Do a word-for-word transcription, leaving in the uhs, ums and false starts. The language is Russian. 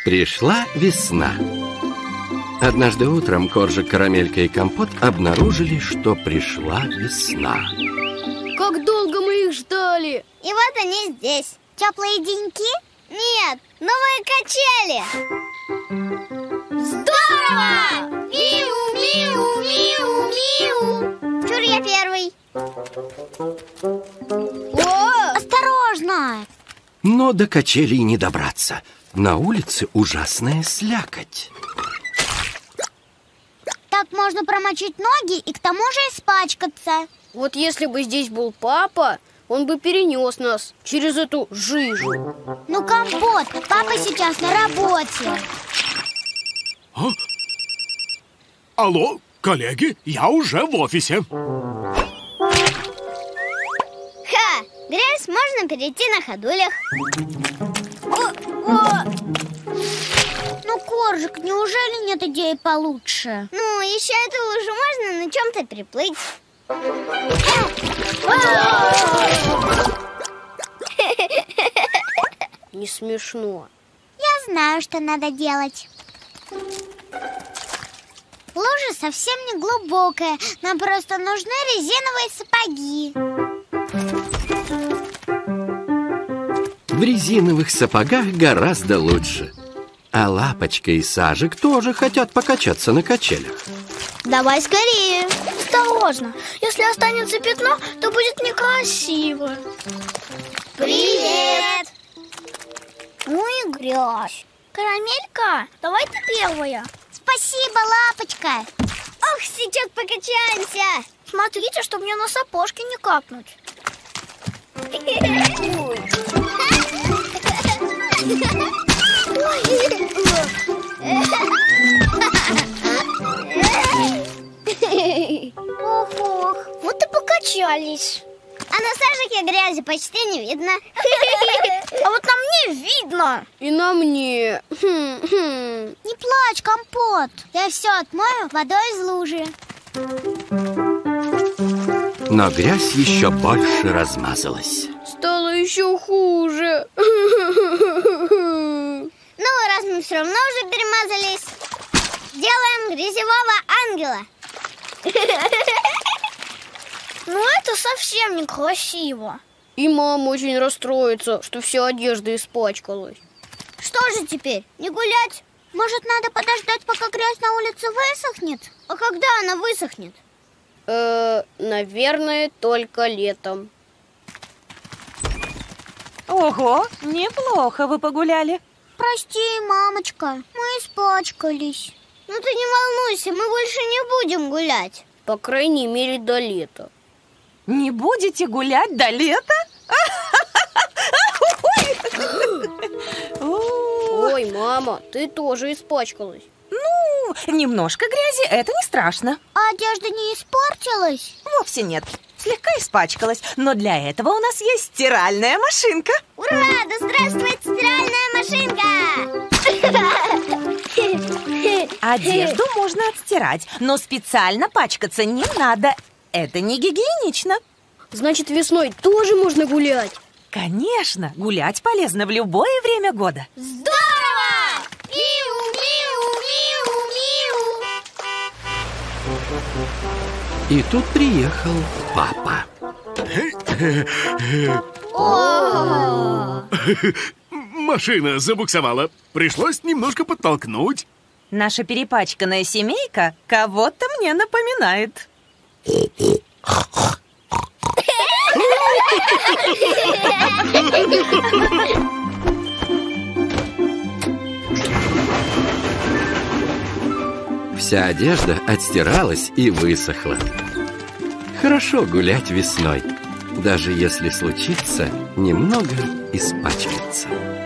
Пришла весна. Однажды утром Коржик, Карамелька и Компот обнаружили, что пришла весна. Как долго мы их ждали! И вот они здесь. Теплые деньки? Нет, новые качели. Здорово! Миу, миу, миу, миу. Чур, я первый. О! Осторожно! Но до качелей не добраться. На улице ужасная слякоть. Так можно промочить ноги и к тому же испачкаться. Вот если бы здесь был папа, он бы перенес нас через эту жижу. Ну, Компот, папа сейчас на работе. А? Алло, коллеги, я уже в офисе. Ха, грязь можно перейти на ходулях. О, о. Ну, Коржик, неужели нет идеи получше? Ну, еще эту лужу можно на чем-то приплыть. Не смешно. Я знаю, что надо делать. Лужа совсем не глубокая. Нам просто нужны резиновые сапоги. В резиновых сапогах гораздо лучше. А Лапочка и Сажик тоже хотят покачаться на качелях. Давай скорее. Осторожно, если останется пятно, то будет некрасиво. Привет! Ну и грязь. Карамелька, давай ты первая. Спасибо, Лапочка. Ох, сейчас покачаемся. Смотрите, чтобы мне на сапожки не капнуть. Ох-ох, вот и покачались. А на Сажике грязи почти не видно. А вот на мне видно. И на мне. Не плачь, Компот. Я все отмою водой из лужи. Но грязь еще больше размазалась. Стало еще хуже. Ну, раз мы все равно уже перемазались, делаем грязевого ангела. Ну, это совсем некрасиво. И мама очень расстроится, что вся одежда испачкалась. Что же теперь, не гулять? Может, надо подождать, пока грязь на улице высохнет? А когда она высохнет? Э, наверное, только летом. Ого, неплохо вы погуляли. Прости, мамочка, мы испачкались. Ну ты не волнуйся, мы больше не будем гулять. По крайней мере, до лета. Не будете гулять до лета? Ой, мама, ты тоже испачкалась. Ну, немножко грязи, это не страшно. А одежда не испортилась? Вовсе нет, слегка испачкалась. Но для этого у нас есть стиральная машинка. Ура, да здравствует стиральная машинка! Одежду можно отстирать, но специально пачкаться не надо. Это не гигиенично. Значит, весной тоже можно гулять? Конечно, гулять полезно в любое время года. Здорово! Миу, миу, миу, миу. И тут приехал папа. Машина забуксовала. Пришлось немножко подтолкнуть. Наша перепачканная семейка кого-то мне напоминает. Вся одежда отстиралась и высохла. Хорошо гулять весной, даже если случится немного испачкаться.